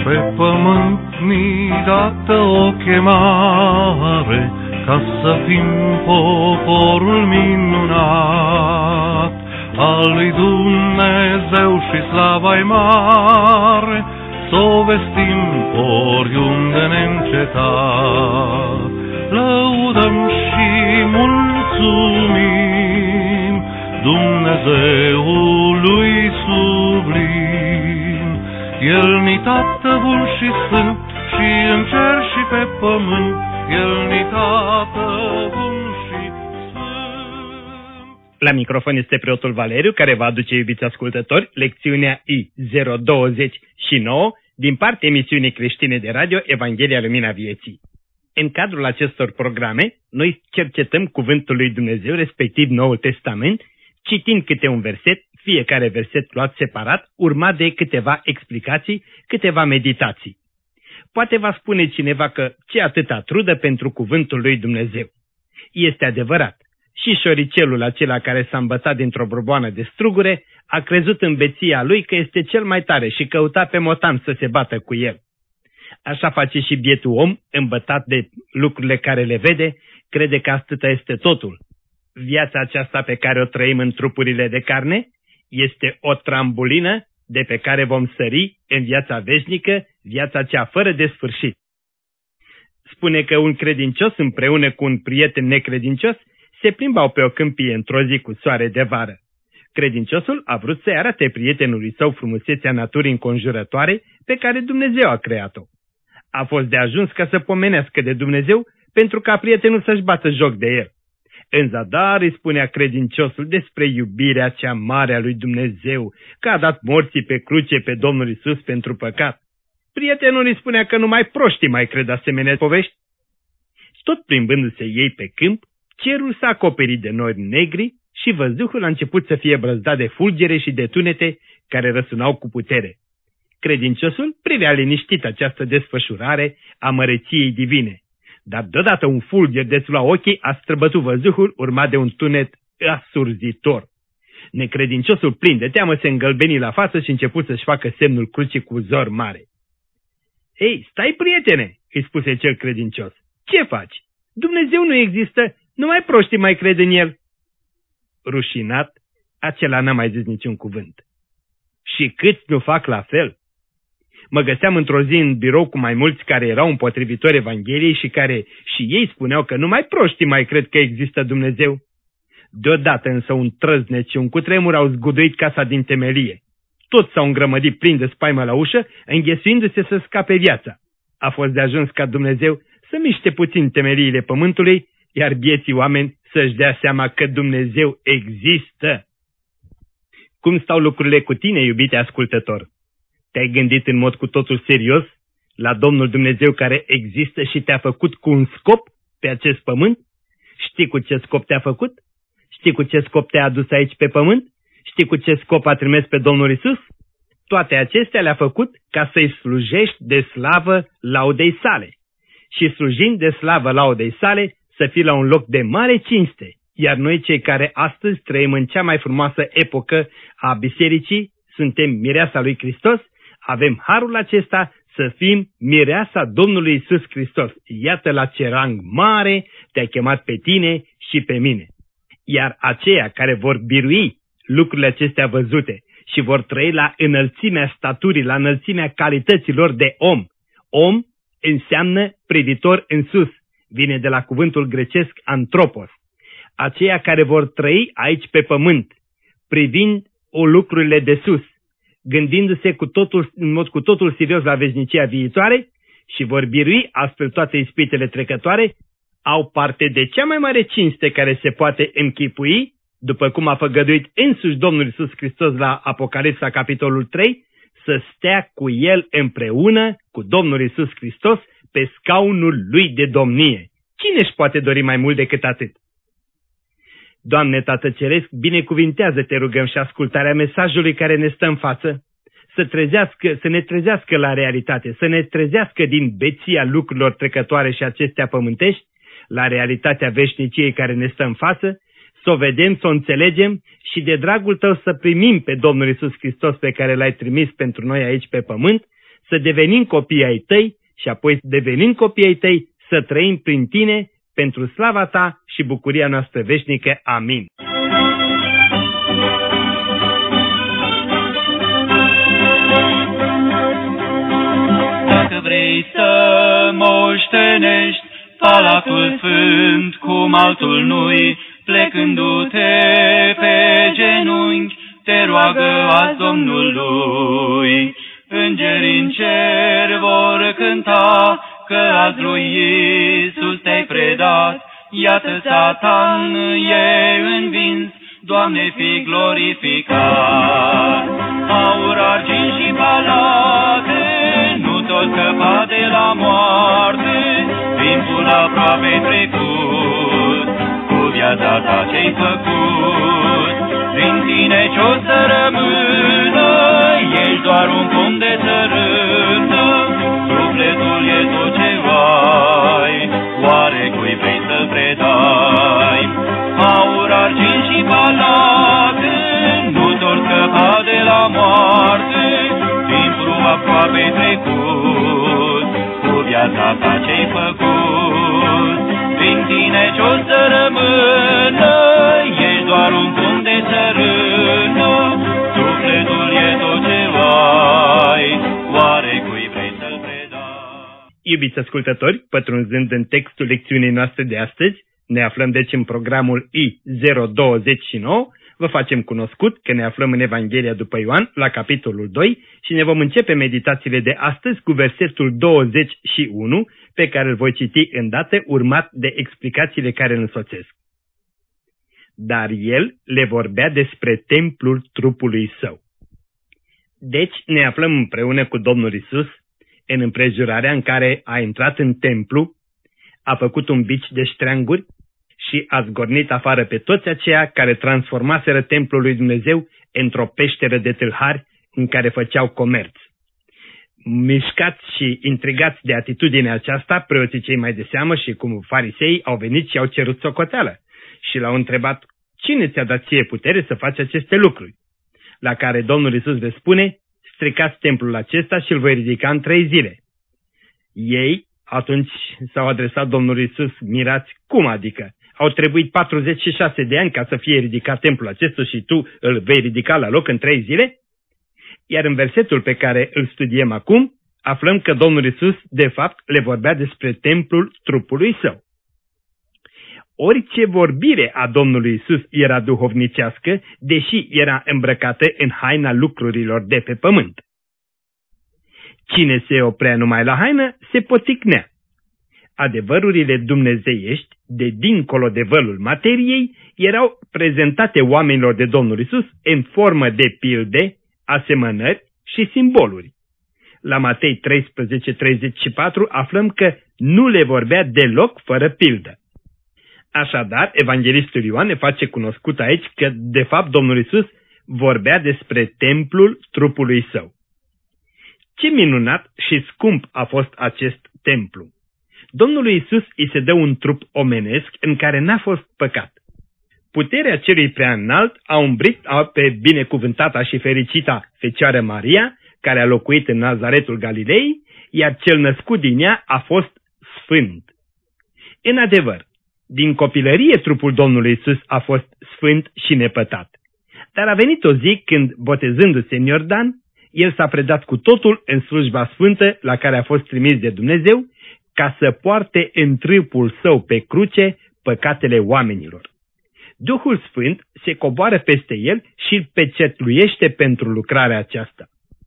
Pe pământ ni dată o chemare, ca să fim poporul minunat al lui Dumnezeu și slava-i mare, s-o vestim oriunde neîncetat. Lăudăm și mulțumim Dumnezeului sublim. El-ni Tată bun și sfânt, și în cer și pe pământ, El-ni Tată bun și sfânt. La microfon este preotul Valeriu, care va aduce, iubiți ascultători, lecțiunea I029 din partea emisiunii creștine de radio Evanghelia Lumina Vieții. În cadrul acestor programe, noi cercetăm Cuvântul lui Dumnezeu, respectiv Noul Testament, citind câte un verset, fiecare verset luat separat, urmat de câteva explicații, câteva meditații. Poate va spune cineva că ce atâta trudă pentru Cuvântul lui Dumnezeu. Este adevărat. Și șoricelul acela care s-a îmbătat dintr-o borboană de strugure a crezut în beția lui că este cel mai tare și căuta pe motan să se bată cu el. Așa face și bietul om, îmbătat de lucrurile care le vede, crede că atâta este totul. Viața aceasta pe care o trăim în trupurile de carne este o trambulină de pe care vom sări în viața veșnică, viața cea fără de sfârșit. Spune că un credincios împreună cu un prieten necredincios se plimbau pe o câmpie într-o zi cu soare de vară. Credinciosul a vrut să-i arate prietenului său frumusețea naturii înconjurătoare pe care Dumnezeu a creat-o. A fost de ajuns ca să pomenească de Dumnezeu pentru ca prietenul să-și bată joc de el. În zadar îi spunea credinciosul despre iubirea cea mare a lui Dumnezeu, că a dat morții pe cruce pe Domnul Iisus pentru păcat. Prietenul îi spunea că numai proștii mai cred asemenea povești. Tot plimbându-se ei pe câmp, cerul s-a acoperit de nori negri și văzduhul a început să fie brăzdat de fulgere și de tunete care răsunau cu putere. Credinciosul privea liniștit această desfășurare a măreției divine, dar deodată un fulger de-ți lua ochii a străbătut văzduhul urmat de un tunet asurzitor. Necredinciosul plin de teamă se îngălbeni la față și început să-și facă semnul crucii cu zor mare. Ei, stai, prietene, îi spuse cel credincios, ce faci? Dumnezeu nu există, numai proștii mai cred în el. Rușinat, acela n-a mai zis niciun cuvânt. Și câți nu fac la fel? Mă găseam într-o zi în birou cu mai mulți care erau împotrivitori Evangheliei și care și ei spuneau că numai proștii mai cred că există Dumnezeu. Deodată însă un trăznet și un cutremur au zguduit casa din temelie. Toți s-au îngrămădit plini de spaimă la ușă, înghesuindu-se să scape viața. A fost de ajuns ca Dumnezeu să miște puțin temeliile pământului, iar vieții oameni să-și dea seama că Dumnezeu există. Cum stau lucrurile cu tine, iubite ascultător? Te-ai gândit în mod cu totul serios la Domnul Dumnezeu care există și te-a făcut cu un scop pe acest pământ? Știi cu ce scop te-a făcut? Știi cu ce scop te-a adus aici pe pământ? Știi cu ce scop a trimis pe Domnul Iisus? Toate acestea le-a făcut ca să-i slujești de slavă laudei sale. Și slujind de slavă laudei sale, să fii la un loc de mare cinste. Iar noi, cei care astăzi trăim în cea mai frumoasă epocă a bisericii, suntem mireasa lui Hristos, avem harul acesta să fim mireasa Domnului Iisus Hristos. Iată la ce rang mare te-a chemat pe tine și pe mine. Iar aceia care vor birui lucrurile acestea văzute și vor trăi la înălțimea staturii, la înălțimea calităților de om. Om înseamnă privitor în sus, vine de la cuvântul grecesc antropos. Aceia care vor trăi aici pe pământ, privind lucrurile de sus, gândindu-se în mod cu totul serios la veșnicia viitoare și vor birui astfel toate ispitele trecătoare, au parte de cea mai mare cinste care se poate închipui, după cum a făgăduit însuși Domnul Iisus Hristos la Apocalipsa, capitolul 3, să stea cu El împreună, cu Domnul Iisus Hristos, pe scaunul Lui de domnie. Cine își poate dori mai mult decât atât? Doamne Tată Ceresc, binecuvintează, te rugăm, și ascultarea mesajului care ne stă în față, să ne trezească la realitate, să ne trezească din beția lucrurilor trecătoare și acestea pământești, la realitatea veșniciei care ne stă în față, să o vedem, să o înțelegem și de dragul Tău să primim pe Domnul Iisus Hristos pe care L-ai trimis pentru noi aici pe pământ, să devenim copii ai tăi și apoi, devenind copii ai tăi, să trăim prin tine, pentru slava ta și bucuria noastră veșnică. Amin. Dacă vrei să moștenești Palatul Sfânt cum altul nu-i, plecându-te pe genunchi, te roagă azi Domnului. Îngerii în cer vor cânta că azi lui Iisus te-ai predat. Iată Satan e învins, Doamne, fii glorificat. Aur, argint și palate, nu tot scăpa de la moarte, timpul aproape trecut, cu viața ta ce-ai făcut. Prin tine ce-o să rămână, ești doar un pom de țărână, sufletul e tot ce ai, oare cui vrei să-l predai? Aur, argint și palate, nu tot scăpa de la moarte, timpul aproape trecut, cu viața ta ce-ai făcut. Prin tine ce-o să rămână, ești doar un pom de țărână, sufletul e tot ce ai, oare cui vrei să-l predai? Iubiți ascultători, pătrunzând în textul lecțiunii noastre de astăzi, ne aflăm deci în programul I029, vă facem cunoscut că ne aflăm în Evanghelia după Ioan, la capitolul 2, și ne vom începe meditațiile de astăzi cu versetul 21, pe care îl voi citi îndată, urmat de explicațiile care îl însoțesc. Dar el le vorbea despre templul trupului său. Deci ne aflăm împreună cu Domnul Iisus în împrejurarea în care a intrat în templu, a făcut un bici de ștreanguri și a zgornit afară pe toți aceia care transformaseră templul lui Dumnezeu într-o peșteră de tâlhari în care făceau comerț. Mișcați și intrigați de atitudinea aceasta, preoții cei mai de seamă și cum farisei au venit și au cerut socoteală și l-au întrebat: cine ți-a dat ție putere să faci aceste lucruri? La care Domnul Iisus le spune: stricați templul acesta și îl voi ridica în 3 zile. Ei atunci s-au adresat Domnului Iisus mirați: cum adică? Au trebuit 46 de ani ca să fie ridicat templul acesta și tu îl vei ridica la loc în 3 zile? Iar în versetul pe care îl studiem acum, aflăm că Domnul Iisus, de fapt, le vorbea despre templul trupului său. Orice vorbire a Domnului Iisus era duhovnicească, deși era îmbrăcată în haina lucrurilor de pe pământ. Cine se oprea numai la haină, se poticnea. Adevărurile dumnezeiești, de dincolo de vălul materiei, erau prezentate oamenilor de Domnul Iisus în formă de pilde, asemănări și simboluri. La Matei 13:34 aflăm că nu le vorbea deloc fără pildă. Așadar, evanghelistul Ioan ne face cunoscut aici că, de fapt, Domnul Iisus vorbea despre templul trupului său. Ce minunat și scump a fost acest templu! Domnului Iisus îi se dă un trup omenesc în care n-a fost păcat. Puterea celui prea înalt a umbrit pe binecuvântata și fericita Fecioară Maria, care a locuit în Nazaretul Galilei, iar cel născut din ea a fost sfânt. În adevăr, din copilărie trupul Domnului Iisus a fost sfânt și nepătat. Dar a venit o zi când, botezându-se în Iordan, el s-a predat cu totul în slujba sfântă la care a fost trimis de Dumnezeu, ca să poarte în trupul său pe cruce păcatele oamenilor. Duhul Sfânt se coboară peste el și îl pecetluiește pentru lucrarea aceasta.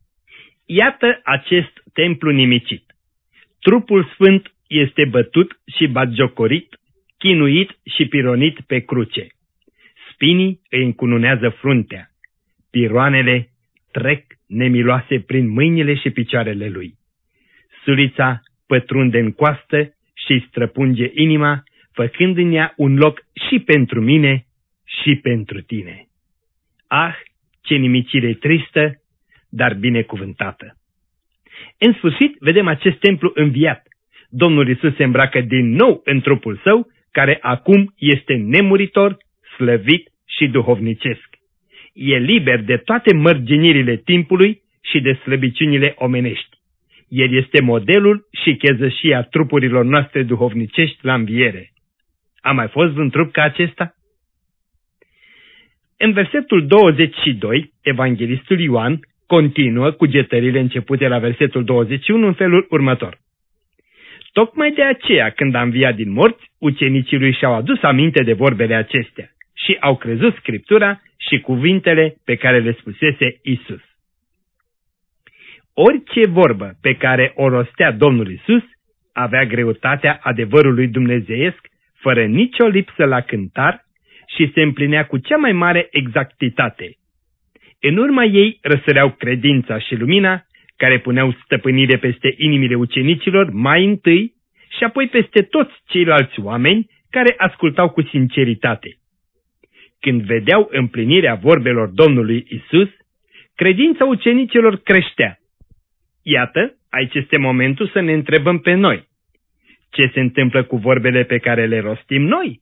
Iată acest templu nimicit. Trupul Sfânt este bătut și batjocorit, chinuit și pironit pe cruce. Spinii îi încununează fruntea. Piroanele trec nemiloase prin mâinile și picioarele lui. Sulița pătrunde în coastă și străpunge inima, făcând în ea un loc și pentru mine și pentru tine. Ah, ce nimicire tristă, dar binecuvântată! În sfârșit, vedem acest templu înviat. Domnul Iisus se îmbracă din nou în trupul său, care acum este nemuritor, slăvit și duhovnicesc. E liber de toate mărginirile timpului și de slăbiciunile omenești. El este modelul și chezășia trupurilor noastre duhovnicești la înviere. A mai fost vreun trup ca acesta? În versetul 22, evanghelistul Ioan continuă cugetările începute la versetul 21 în felul următor. Tocmai de aceea, când a înviat din morți, ucenicii lui și-au adus aminte de vorbele acestea și au crezut Scriptura și cuvintele pe care le spusese Isus. Orice vorbă pe care o rostea Domnul Isus avea greutatea adevărului dumnezeiesc, fără nicio lipsă la cântar, și se împlinea cu cea mai mare exactitate. În urma ei răsăreau credința și lumina, care puneau stăpânire peste inimile ucenicilor mai întâi și apoi peste toți ceilalți oameni care ascultau cu sinceritate. Când vedeau împlinirea vorbelor Domnului Isus, credința ucenicilor creștea. Iată, aici este momentul să ne întrebăm pe noi. Ce se întâmplă cu vorbele pe care le rostim noi?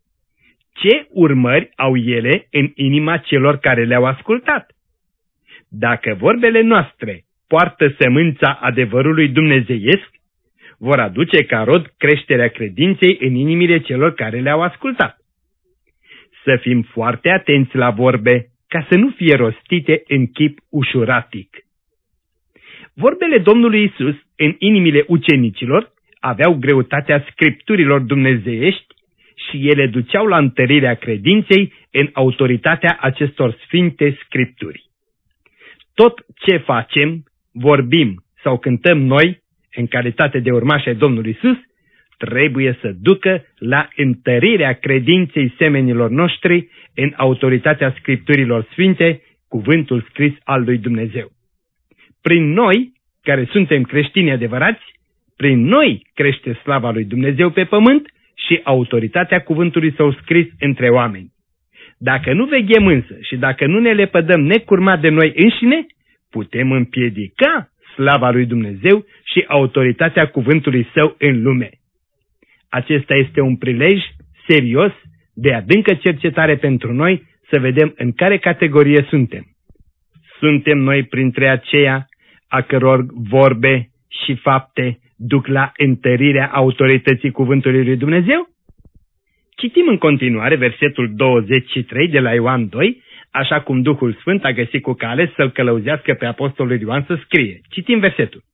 Ce urmări au ele în inima celor care le-au ascultat? Dacă vorbele noastre poartă sămânța adevărului dumnezeiesc, vor aduce ca rod creșterea credinței în inimile celor care le-au ascultat. Să fim foarte atenți la vorbe, ca să nu fie rostite în chip ușuratic. Vorbele Domnului Isus în inimile ucenicilor aveau greutatea scripturilor dumnezeiești și ele duceau la întărirea credinței în autoritatea acestor sfinte scripturi. Tot ce facem, vorbim sau cântăm noi, în calitate de urmași ai Domnului Isus, trebuie să ducă la întărirea credinței semenilor noștri în autoritatea scripturilor sfinte, cuvântul scris al lui Dumnezeu. Prin noi, care suntem creștini adevărați, prin noi crește slava lui Dumnezeu pe pământ și autoritatea cuvântului său scris între oameni. Dacă nu veghem însă și dacă nu ne lepădăm necurmat de noi înșine, putem împiedica slava lui Dumnezeu și autoritatea cuvântului său în lume. Acesta este un prilej serios de adâncă cercetare pentru noi, să vedem în care categorie suntem. Suntem noi printre aceia a căror vorbe și fapte duc la întărirea autorității cuvântului lui Dumnezeu? Citim în continuare versetul 23 de la Ioan 2, așa cum Duhul Sfânt a găsit cu cale să-l călăuzească pe apostolul Ioan să scrie. Citim versetul.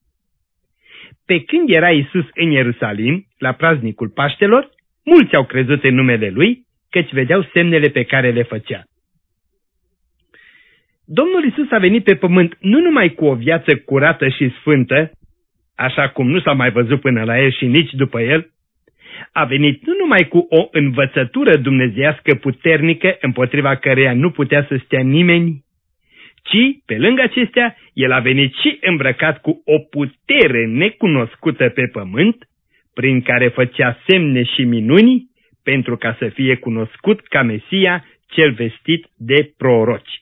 Pe când era Iisus în Ierusalim, la praznicul Paștelor, mulți au crezut în numele Lui, căci vedeau semnele pe care le făcea. Domnul Iisus a venit pe pământ nu numai cu o viață curată și sfântă, așa cum nu s-a mai văzut până la El și nici după El, a venit nu numai cu o învățătură dumnezeiască puternică împotriva căreia nu putea să stea nimeni, ci, pe lângă acestea, El a venit și îmbrăcat cu o putere necunoscută pe pământ, prin care făcea semne și minuni, pentru ca să fie cunoscut ca Mesia, cel vestit de proroci.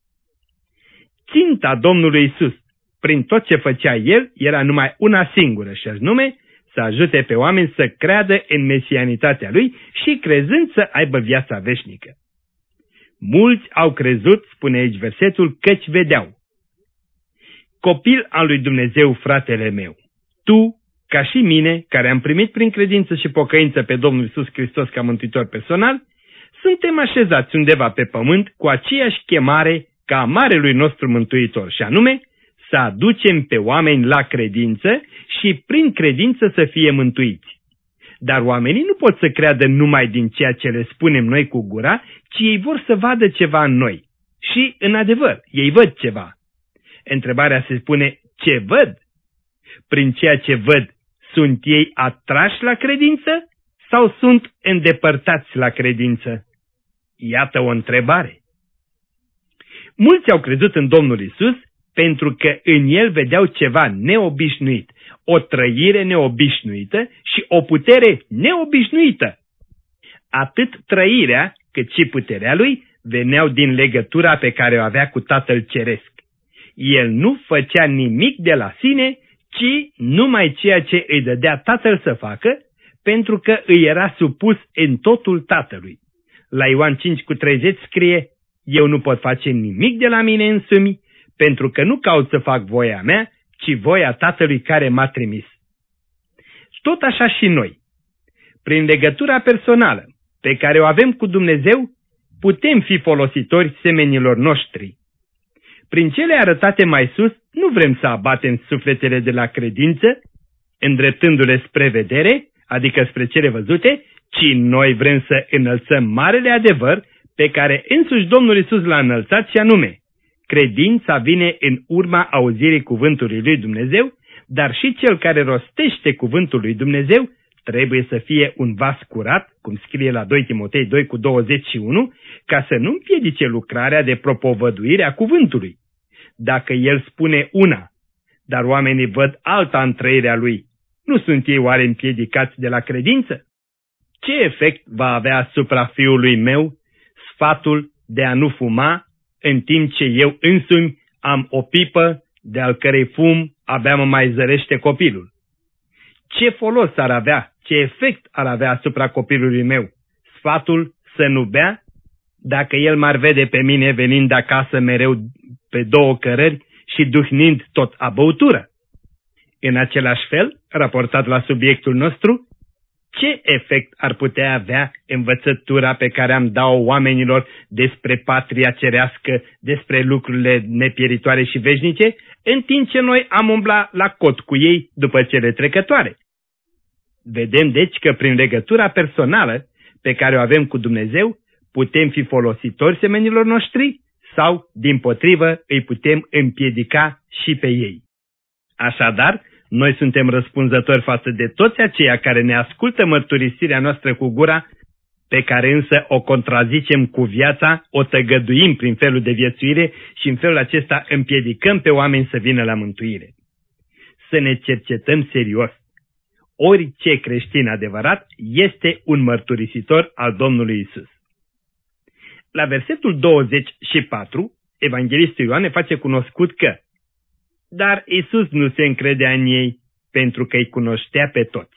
Ținta Domnului Isus, prin tot ce făcea El, era numai una singură, și anume să ajute pe oameni să creadă în mesianitatea Lui și, crezând, să aibă viața veșnică. Mulți au crezut, spune aici versetul, căci vedeau. Copil al lui Dumnezeu, fratele meu, tu, ca și mine, care am primit prin credință și pocăință pe Domnul Iisus Hristos ca mântuitor personal, suntem așezați undeva pe pământ cu aceeași chemare ca a marelui nostru mântuitor, și anume să aducem pe oameni la credință și prin credință să fie mântuiți. Dar oamenii nu pot să creadă numai din ceea ce le spunem noi cu gura, ci ei vor să vadă ceva în noi. Și, în adevăr, ei văd ceva. Întrebarea se spune, ce văd? Prin ceea ce văd, sunt ei atrași la credință sau sunt îndepărtați la credință? Iată o întrebare. Mulți au crezut în Domnul Isus pentru că în El vedeau ceva neobișnuit, o trăire neobișnuită și o putere neobișnuită. Atât trăirea cât și puterea Lui veneau din legătura pe care o avea cu Tatăl Ceresc. El nu făcea nimic de la sine, ci numai ceea ce îi dădea Tatăl să facă, pentru că îi era supus în totul Tatălui. La Ioan 5:30 scrie, eu nu pot face nimic de la mine însumi, pentru că nu caut să fac voia mea, ci voia Tatălui care m-a trimis. Tot așa și noi, prin legătura personală pe care o avem cu Dumnezeu, putem fi folositori semenilor noștri. Prin cele arătate mai sus, nu vrem să abatem sufletele de la credință, îndreptându-le spre vedere, adică spre cele văzute, ci noi vrem să înălțăm marele adevăr pe care însuși Domnul Iisus l-a înălțat, și anume: credința vine în urma auzirii cuvântului lui Dumnezeu, dar și cel care rostește cuvântul lui Dumnezeu trebuie să fie un vas curat, cum scrie la 2 Timotei 2:21, ca să nu împiedice lucrarea de propovăduire a cuvântului. Dacă el spune una, dar oamenii văd alta în trăirea lui, nu sunt ei oare împiedicați de la credință? Ce efect va avea asupra fiului meu sfatul de a nu fuma, în timp ce eu însumi am o pipă de al cărei fum abia mă mai zărește copilul? Ce folos ar avea, ce efect ar avea asupra copilului meu sfatul să nu bea, dacă el m-ar vede pe mine venind acasă mereu pe 2 cărări și duhnind tot a băutură? În același fel, raportat la subiectul nostru, ce efect ar putea avea învățătura pe care am dat-o oamenilor despre patria cerească, despre lucrurile nepieritoare și veșnice, în timp ce noi am umblat la cot cu ei după cele trecătoare? Vedem deci că prin legătura personală pe care o avem cu Dumnezeu, putem fi folositori semenilor noștri sau, dimpotrivă, îi putem împiedica și pe ei. Așadar, noi suntem răspunzători față de toți aceia care ne ascultă mărturisirea noastră cu gura, pe care însă o contrazicem cu viața, o tăgăduim prin felul de viețuire și în felul acesta împiedicăm pe oameni să vină la mântuire. Să ne cercetăm serios. Orice creștin adevărat este un mărturisitor al Domnului Isus. La versetul 24, evanghelistul Ioan ne face cunoscut că: dar Isus nu se încredea în ei, pentru că îi cunoștea pe toți.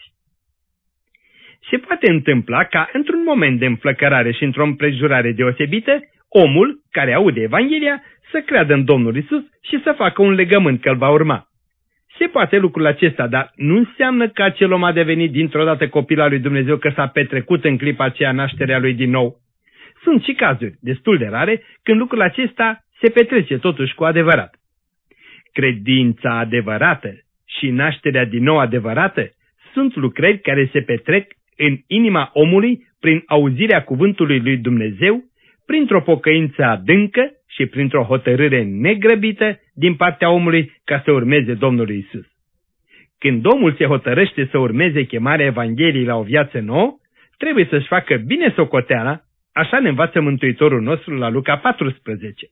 Se poate întâmpla ca, într-un moment de înflăcărare și într-o împrejurare deosebită, omul care aude Evanghelia să creadă în Domnul Isus și să facă un legământ că îl va urma. Se poate lucrul acesta, dar nu înseamnă că acel om a devenit dintr-o dată copil al lui Dumnezeu, că s-a petrecut în clipa aceea nașterea lui din nou. Sunt și cazuri destul de rare când lucrul acesta se petrece totuși cu adevărat. Credința adevărată și nașterea din nou adevărată sunt lucrări care se petrec în inima omului prin auzirea cuvântului lui Dumnezeu, printr-o pocăință adâncă și printr-o hotărâre negrăbită din partea omului ca să urmeze Domnului Isus. Când omul se hotărăște să urmeze chemarea Evangheliei la o viață nouă, trebuie să-și facă bine socoteala, așa ne învață Mântuitorul nostru la Luca 14.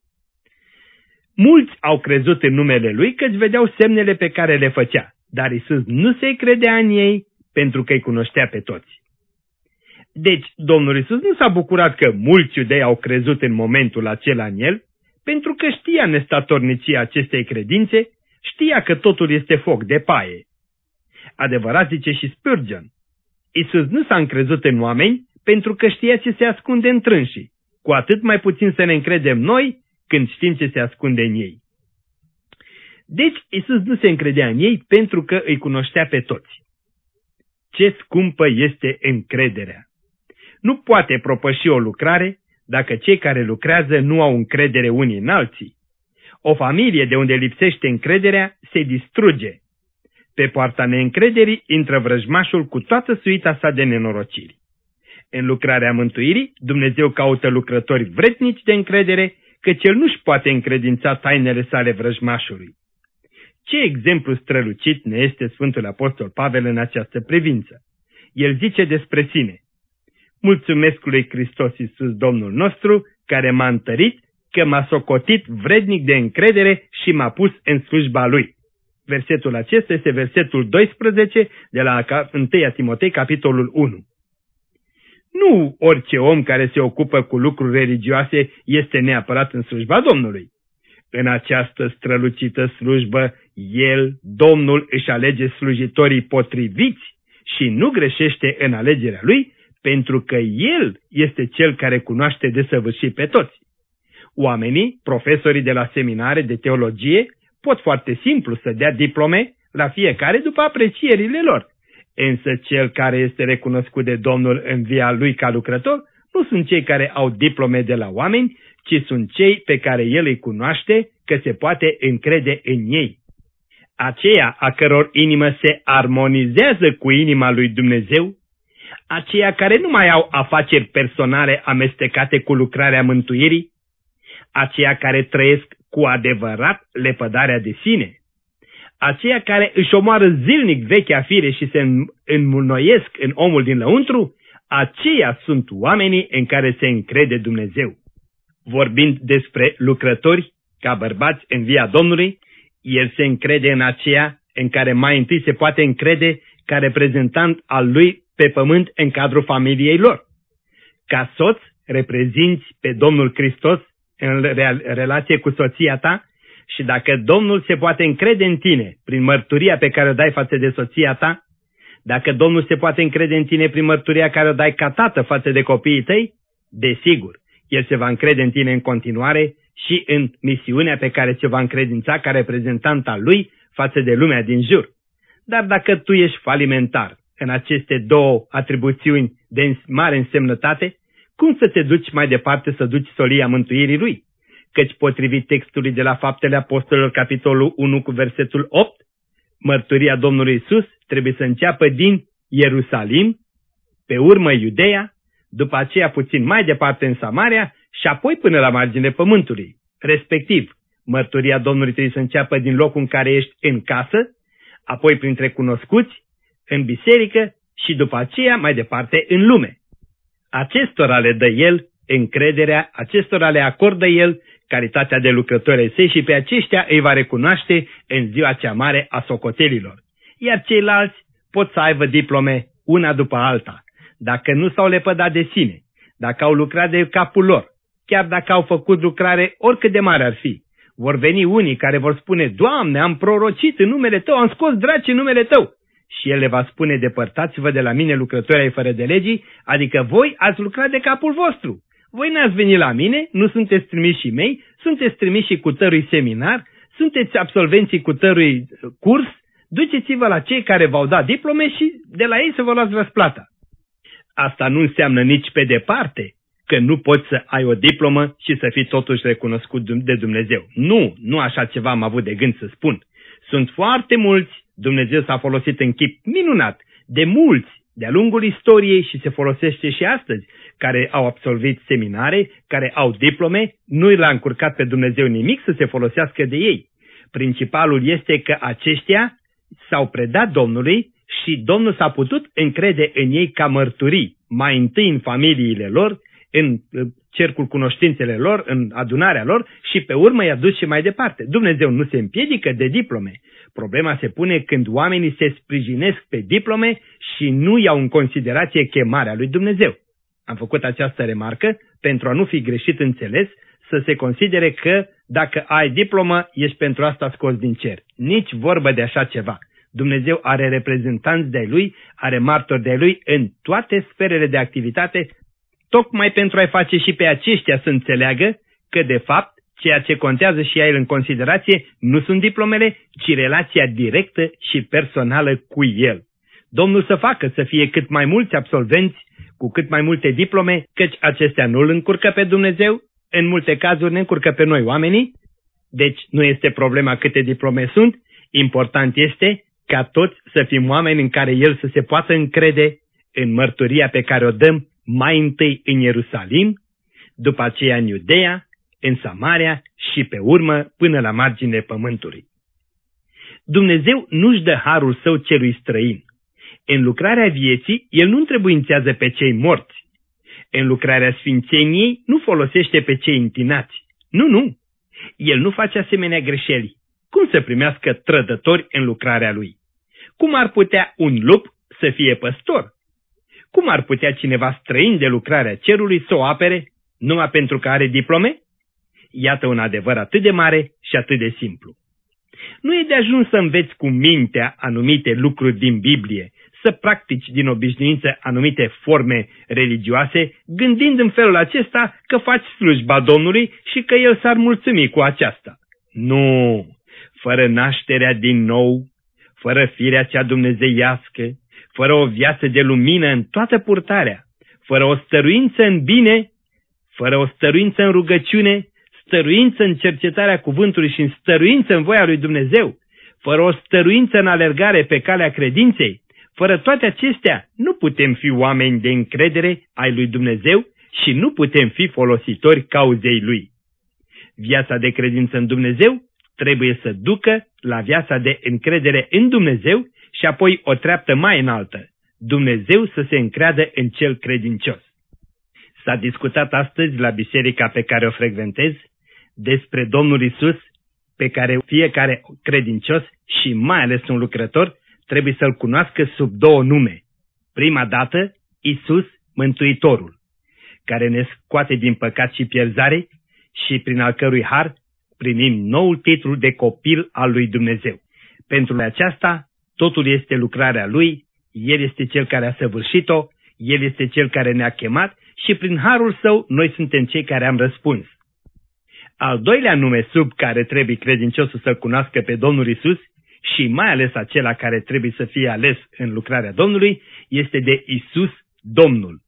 Mulți au crezut în numele Lui căci vedeau semnele pe care le făcea, dar Isus nu se credea în ei pentru că îi cunoștea pe toți. Deci, Domnul Isus nu s-a bucurat că mulți iudei au crezut în momentul acela în El, pentru că știa nestatornicia acestei credințe, știa că totul este foc de paie. Adevărat, zice și Spurgeon, Isus nu s-a încrezut în oameni pentru că știa ce se ascunde în trânsii, cu atât mai puțin să ne încredem noi când știm ce se ascunde în ei. Deci Isus nu se încredea în ei pentru că îi cunoștea pe toți. Ce scumpă este încrederea! Nu poate propăși o lucrare dacă cei care lucrează nu au încredere unii în alții. O familie de unde lipsește încrederea se distruge. Pe poarta neîncrederii intră vrăjmașul cu toată suita sa de nenorociri. În lucrarea mântuirii, Dumnezeu caută lucrători vrednici de încredere, căci El nu-și poate încredința tainele sale vrăjmașului. Ce exemplu strălucit ne este Sfântul Apostol Pavel în această privință. El zice despre sine: mulțumesc lui Hristos Iisus Domnul nostru, care m-a întărit, că m-a socotit vrednic de încredere și m-a pus în slujba Lui. Versetul acesta este versetul 12 de la 1 Timotei, capitolul 1. Nu orice om care se ocupă cu lucruri religioase este neapărat în slujba Domnului. În această strălucită slujbă, El, Domnul, își alege slujitorii potriviți și nu greșește în alegerea Lui, pentru că El este Cel care cunoaște desăvârșit pe toți. Oamenii, profesorii de la seminare de teologie, pot foarte simplu să dea diplome la fiecare după aprecierile lor. Însă cel care este recunoscut de Domnul în via lui ca lucrător nu sunt cei care au diplome de la oameni, ci sunt cei pe care el îi cunoaște că se poate încrede în ei. Aceia a căror inimă se armonizează cu inima lui Dumnezeu, aceia care nu mai au afaceri personale amestecate cu lucrarea mântuirii, aceia care trăiesc cu adevărat lepădarea de sine, aceia care își omoară zilnic vechea fire și se înmunoiesc în omul din lăuntru, aceia sunt oamenii în care se încrede Dumnezeu. Vorbind despre lucrători ca bărbați în via Domnului, el se încrede în aceea în care mai întâi se poate încrede ca reprezentant al lui pe pământ în cadrul familiei lor. Ca soț reprezinți pe Domnul Hristos în relație cu soția ta și dacă Domnul se poate încrede în tine prin mărturia pe care o dai față de soția ta, dacă Domnul se poate încrede în tine prin mărturia care o dai ca tată față de copiii tăi, desigur, El se va încrede în tine în continuare și în misiunea pe care se va încredința ca reprezentant al Lui față de lumea din jur. Dar dacă tu ești falimentar în aceste două atribuțiuni de mare însemnătate, cum să te duci mai departe să duci solia mântuirii Lui? Căci potrivit textului de la Faptele Apostolilor, capitolul 1 cu versetul 8, mărturia Domnului Iisus trebuie să înceapă din Ierusalim, pe urmă Iudeea, după aceea puțin mai departe în Samaria și apoi până la marginile pământului. Respectiv, mărturia Domnului trebuie să înceapă din locul în care ești în casă, apoi printre cunoscuți, în biserică și după aceea mai departe în lume. Acestora le dă El încrederea, acestora le acordă El calitatea de lucrători ai săi și pe aceștia îi va recunoaște în ziua cea mare a socotelilor. Iar ceilalți pot să aibă diplome una după alta, dacă nu s-au lepădat de sine, dacă au lucrat de capul lor, chiar dacă au făcut lucrare oricât de mare ar fi. Vor veni unii care vor spune: Doamne, am prorocit în numele Tău, am scos draci în numele Tău. Și El le va spune: depărtați-vă de la mine, lucrători ai fără de legii, adică voi ați lucrat de capul vostru. Voi n-ați venit la mine, nu sunteți trimișii mei, sunteți trimișii cu tărui seminar, sunteți absolvenții cu tărui curs, duceți-vă la cei care v-au dat diplome și de la ei să vă luați răsplata. Asta nu înseamnă nici pe departe că nu poți să ai o diplomă și să fii totuși recunoscut de Dumnezeu. Nu așa ceva am avut de gând să spun. Sunt foarte mulți, Dumnezeu s-a folosit în chip minunat, de mulți, de-a lungul istoriei și se folosește și astăzi, care au absolvit seminare, care au diplome, nu l-a încurcat pe Dumnezeu nimic să se folosească de ei. Principalul este că aceștia s-au predat Domnului și Domnul s-a putut încrede în ei ca mărturii, mai întâi în familiile lor, în cercul cunoștințele lor, în adunarea lor și pe urmă i-a dus și mai departe. Dumnezeu nu se împiedică de diplome. Problema se pune când oamenii se sprijinesc pe diplome și nu iau în considerație chemarea lui Dumnezeu. Am făcut această remarcă pentru a nu fi greșit înțeles, să se considere că dacă ai diplomă, ești pentru asta scos din cer. Nici vorbă de așa ceva. Dumnezeu are reprezentanți de-ai Lui, are martori de-ai Lui în toate sferele de activitate, tocmai pentru a-i face și pe aceștia să înțeleagă că, de fapt, ceea ce contează și El în considerație nu sunt diplomele, ci relația directă și personală cu El. Domnul să facă să fie cât mai mulți absolvenți, cu cât mai multe diplome, căci acestea nu îl încurcă pe Dumnezeu, în multe cazuri ne încurcă pe noi oamenii, deci nu este problema câte diplome sunt, important este ca toți să fim oameni în care El să se poată încrede în mărturia pe care o dăm mai întâi în Ierusalim, după aceea în Iudeea, în Samaria și pe urmă până la marginile pământului. Dumnezeu nu-și dă harul Său celui străin. În lucrarea vieții, El nu întrebuințează pe cei morți. În lucrarea sfințeniei nu folosește pe cei întinați. Nu. El nu face asemenea greșeli. Cum să primească trădători în lucrarea Lui? Cum ar putea un lup să fie păstor? Cum ar putea cineva străin de lucrarea cerului să o apere numai pentru că are diplome? Iată un adevăr atât de mare și atât de simplu. Nu e de ajuns să înveți cu mintea anumite lucruri din Biblie, să practici din obișnuință anumite forme religioase, gândind în felul acesta că faci slujba Domnului și că El s-ar mulțumi cu aceasta. Nu! fără nașterea din nou, fără firea cea dumnezeiască, fără o viață de lumină în toată purtarea, fără o stăruință în bine, fără o stăruință în rugăciune, stăruință în cercetarea cuvântului și în stăruință în voia lui Dumnezeu, fără o stăruință în alergare pe calea credinței, fără toate acestea nu putem fi oameni de încredere ai lui Dumnezeu și nu putem fi folositori cauzei Lui. Viața de credință în Dumnezeu trebuie să ducă la viața de încredere în Dumnezeu și apoi o treaptă mai înaltă, Dumnezeu să se încreadă în cel credincios. S-a discutat astăzi la biserica pe care o frecventez despre Domnul Isus, pe care fiecare credincios și mai ales un lucrător trebuie să-L cunoască sub două nume. Prima dată, Isus Mântuitorul, care ne scoate din păcat și pierzare și prin al cărui har primim noul titlu de copil al lui Dumnezeu. Pentru aceasta, totul este lucrarea Lui, El este Cel care a săvârșit-o, El este Cel care ne-a chemat și prin harul Său noi suntem cei care am răspuns. Al doilea nume sub care trebuie credinciosul să cunoască pe Domnul Isus și mai ales acela care trebuie să fie ales în lucrarea Domnului este de Isus Domnul.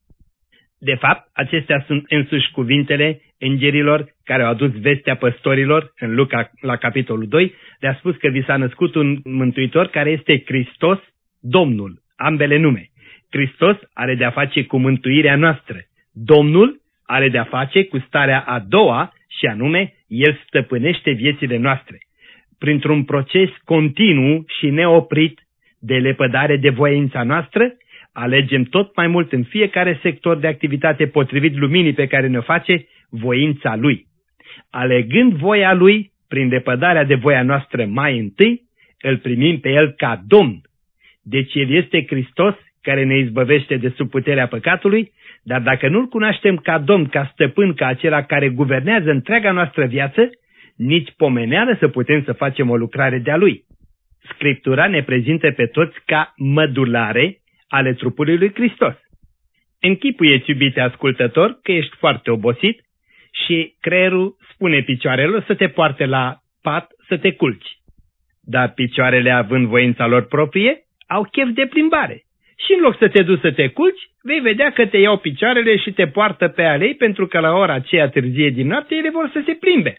De fapt, acestea sunt însuși cuvintele îngerilor care au adus vestea păstorilor în Luca la capitolul 2, le-a spus că vi s-a născut un mântuitor care este Hristos Domnul, ambele nume. Hristos are de-a face cu mântuirea noastră. Domnul are de-a face cu starea a doua și anume, El stăpânește viețile noastre. Printr-un proces continuu și neoprit de lepădare de voința noastră, alegem tot mai mult în fiecare sector de activitate potrivit luminii pe care ne-o face voința Lui. Alegând voia Lui, prin lepădarea de voia noastră mai întâi, îl primim pe El ca Domn. Deci El este Hristos care ne izbăvește de sub puterea păcatului, dar dacă nu-L cunoaștem ca Domn, ca stăpân, ca acela care guvernează întreaga noastră viață, nici pomeneală să putem să facem o lucrare de-a Lui. Scriptura ne prezintă pe toți ca mădulare ale trupului lui Hristos. Închipuieți, iubite ascultător, că ești foarte obosit și creierul spune picioarelor să te poarte la pat să te culci. Dar picioarele, având voința lor proprie, au chef de plimbare. Și în loc să te duci să te culci, vei vedea că te iau picioarele și te poartă pe alei, pentru că la ora aceea târzie din noapte ele vor să se plimbe.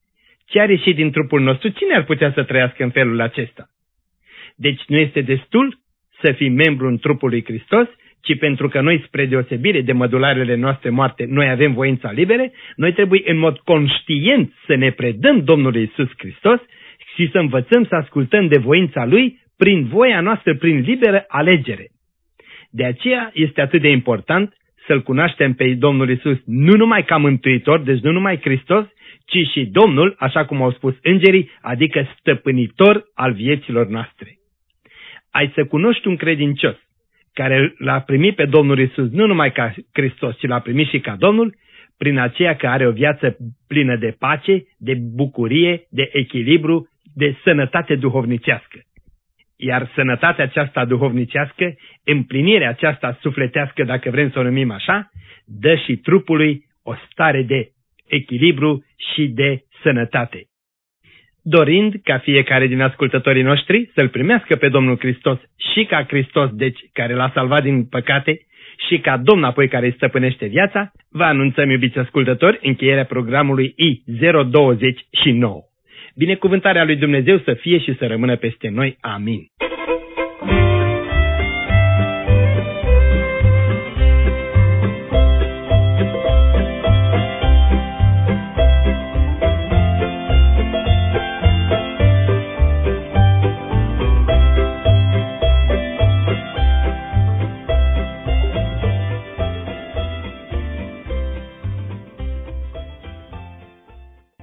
Ce are ieșit din trupul nostru? Cine ar putea să trăiască în felul acesta? Deci nu este destul să fii membru în trupul lui Hristos, ci pentru că noi, spre deosebire de mădularele noastre moarte, noi avem voința liberă, noi trebuie în mod conștient să ne predăm Domnului Iisus Hristos și să învățăm să ascultăm de voința Lui prin voia noastră, prin liberă alegere. De aceea este atât de important să-L cunoaștem pe Domnul Iisus nu numai ca mântuitor, deci nu numai Hristos, ci și Domnul, așa cum au spus îngerii, adică stăpânitor al vieților noastre. Ai să cunoști un credincios care l-a primit pe Domnul Iisus nu numai ca Hristos, ci l-a primit și ca Domnul, prin aceea că are o viață plină de pace, de bucurie, de echilibru, de sănătate duhovnicească. Iar sănătatea aceasta duhovnicească, împlinirea aceasta sufletească, dacă vrem să o numim așa, dă și trupului o stare de echilibru și de sănătate. Dorind ca fiecare din ascultătorii noștri să-L primească pe Domnul Hristos și ca Hristos, deci, care l-a salvat din păcate, și ca Domn apoi care îi stăpânește viața, vă anunțăm, iubiți ascultători, încheierea programului I029. Binecuvântarea lui Dumnezeu să fie și să rămână peste noi. Amin.